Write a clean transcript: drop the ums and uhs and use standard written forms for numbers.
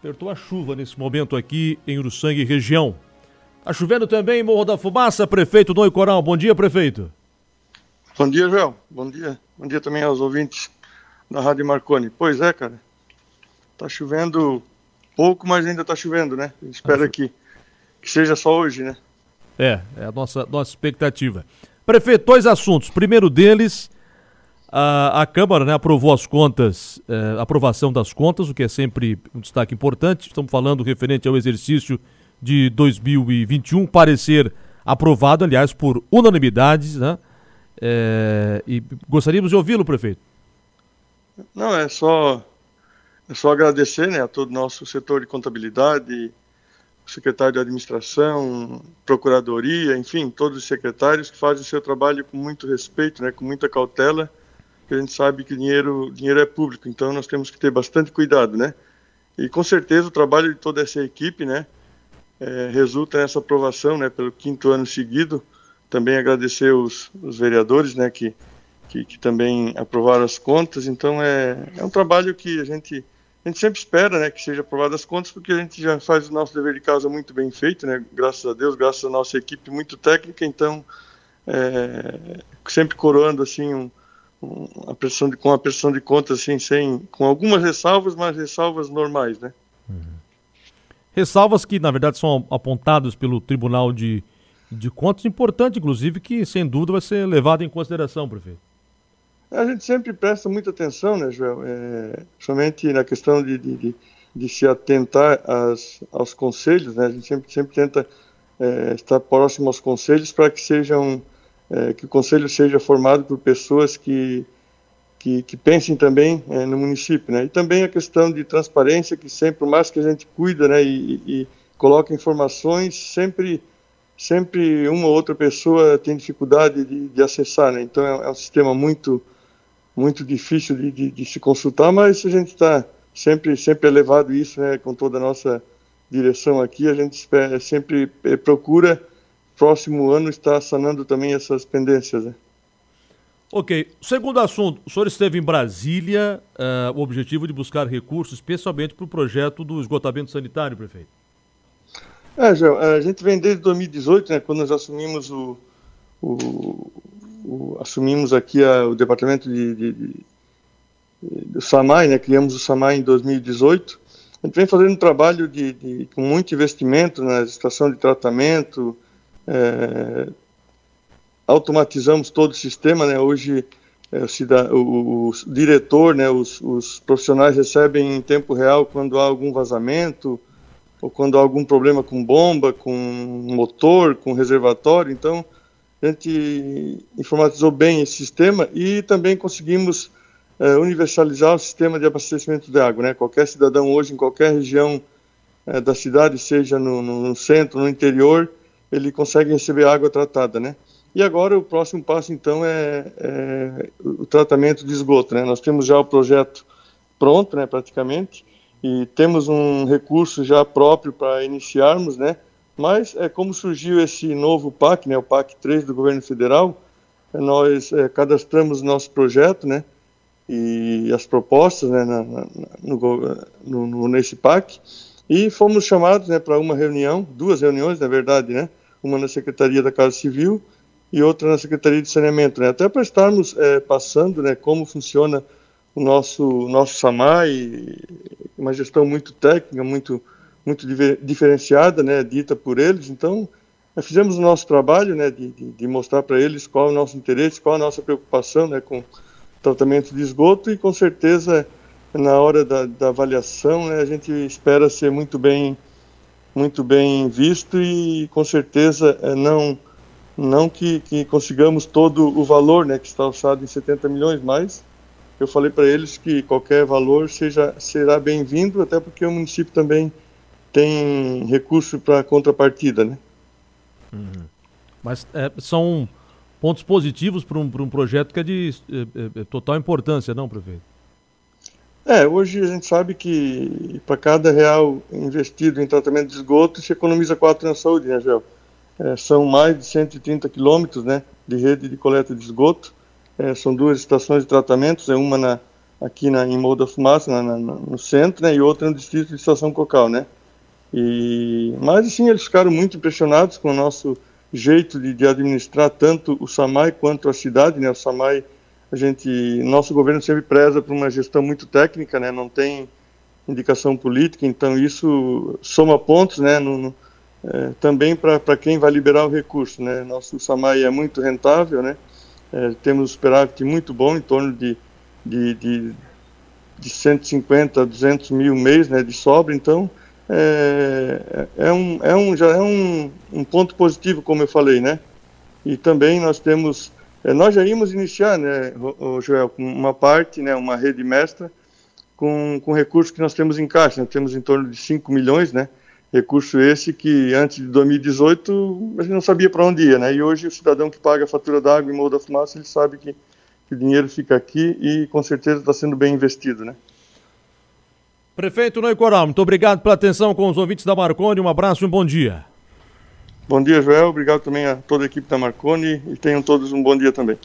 apertou a chuva nesse momento aqui em Uruçanga e região. Tá chovendo também em Morro da Fumaça, prefeito Noe Coral. Bom dia, prefeito. Bom dia, Joel. Bom dia. Bom dia também aos ouvintes da Rádio Marconi. Pois é, cara. Tá chovendo pouco, mas ainda tá chovendo, né? Espero que seja só hoje, né? É a nossa expectativa. Prefeito, 2 assuntos. Primeiro deles, a Câmara, né, aprovou as contas, aprovação das contas, o que é sempre um destaque importante. Estamos falando referente ao exercício de 2021, parecer aprovado, aliás, por unanimidade, né? E gostaríamos de ouvi-lo, prefeito. Não, é só agradecer, né, a todo o nosso setor de contabilidade, o secretário de administração, procuradoria, enfim, todos os secretários que fazem o seu trabalho com muito respeito, né, com muita cautela, porque a gente sabe que dinheiro é público, então nós temos que ter bastante cuidado, né? E com certeza o trabalho de toda essa equipe, né, resulta nessa aprovação, né, pelo 5º ano seguido. Também agradecer os vereadores, né, que também aprovaram as contas. Então é um trabalho que a gente sempre espera, né, que seja aprovado as contas, porque a gente já faz o nosso dever de casa muito bem feito, né, graças a Deus, graças à nossa equipe muito técnica. Então sempre coroando assim com a prestação de contas assim, com algumas ressalvas, mas ressalvas normais, né? Ressalvas que, na verdade, são apontadas pelo Tribunal de Contas, importante, inclusive, que, sem dúvida, vai ser levado em consideração, prefeito. A gente sempre presta muita atenção, né, Joel? Somente na questão de se atentar aos conselhos, né? A gente sempre tenta estar próximo aos conselhos para que o conselho seja formado por pessoas que pensem também no município, né? E também a questão de transparência, que sempre, por mais que a gente cuida, né, e coloca informações, sempre uma ou outra pessoa tem dificuldade de acessar, né? Então é um sistema muito difícil de se consultar, mas a gente está sempre elevado isso, né, com toda a nossa direção aqui. A gente sempre procura, próximo ano, estar sanando também essas pendências, né? Ok. Segundo assunto, o senhor esteve em Brasília, o objetivo de buscar recursos, especialmente para o projeto do esgotamento sanitário, prefeito. João, a gente vem desde 2018, né, quando nós assumimos assumimos aqui o departamento do SAMAI, né, criamos o SAMAI em 2018. A gente vem fazendo um trabalho com muito investimento na estação de tratamento, automatizamos todo o sistema, né? Hoje o diretor, né, os profissionais recebem em tempo real quando há algum vazamento ou quando há algum problema com bomba, com motor, com reservatório. Então a gente informatizou bem esse sistema e também conseguimos universalizar o sistema de abastecimento de água, né? Qualquer cidadão hoje, em qualquer região da cidade, seja no centro, no interior, ele consegue receber água tratada, né? E agora o próximo passo, então, é o tratamento de esgoto, né? Nós temos já o projeto pronto, né, praticamente, e temos um recurso já próprio para iniciarmos, né? Mas como surgiu esse novo PAC, né, o PAC 3 do governo federal, nós cadastramos o nosso projeto, né, e as propostas, né, nesse PAC, e fomos chamados, né, para duas reuniões, na verdade, né, uma na Secretaria da Casa Civil e outra na Secretaria de Saneamento, né, até para estarmos passando, né, como funciona o nosso SAMAI, uma gestão muito técnica, muito diferenciada, né, dita por eles. Então, nós fizemos o nosso trabalho, né, de mostrar para eles qual é o nosso interesse, qual é a nossa preocupação, né, com o tratamento de esgoto, e com certeza na hora da avaliação, né, a gente espera ser muito bem visto e com certeza não que consigamos todo o valor, né, que está alçado em 70 milhões, mas eu falei para eles que qualquer valor será bem-vindo, até porque o município também tem recurso para contrapartida, né? Uhum. Mas são pontos positivos para um projeto que é de total importância, não, prefeito? Hoje a gente sabe que para cada real investido em tratamento de esgoto, se economiza 4 na saúde, né, Gel? São mais de 130 quilômetros, né, de rede de coleta de esgoto. São 2 estações de tratamento, uma aqui em Morro da Fumaça, no centro, né, e outra no distrito de Estação Cocal, né. Mas, assim, eles ficaram muito impressionados com o nosso jeito de administrar tanto o SAMAI quanto a cidade, né. O SAMAI, nosso governo sempre preza por uma gestão muito técnica, né, não tem indicação política, então isso soma pontos, né, também para quem vai liberar o recurso, né. Nosso SAMAI é muito rentável, né, temos um superávit muito bom, em torno de 150 a 200 mil mês, né, de sobra, então já é um ponto positivo, como eu falei, né. E também nós já íamos iniciar, né, Joel, com uma parte, né, uma rede mestra, com recursos que nós temos em caixa. Nós temos em torno de 5 milhões, né, recurso esse que antes de 2018 a gente não sabia para onde ia, né, e hoje o cidadão que paga a fatura da água em Morro da Fumaça, ele sabe que o dinheiro fica aqui e com certeza está sendo bem investido, né. Prefeito Noy Coral, muito obrigado pela atenção com os ouvintes da Marconi, um abraço e um bom dia. Bom dia, Joel, obrigado também a toda a equipe da Marconi e tenham todos um bom dia também.